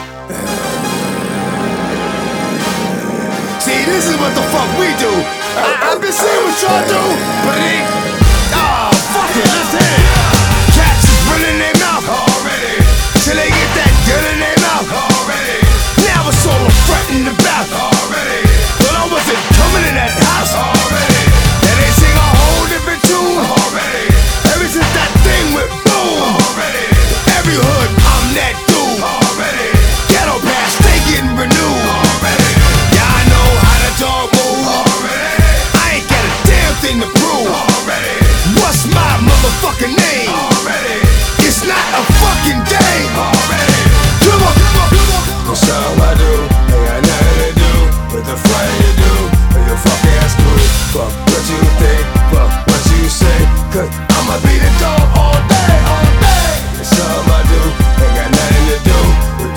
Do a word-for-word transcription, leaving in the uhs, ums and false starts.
See, this is what the fuck we do. I, I've been seeing what y'all do, but it ain't. Ah, fuck it, let's hit it.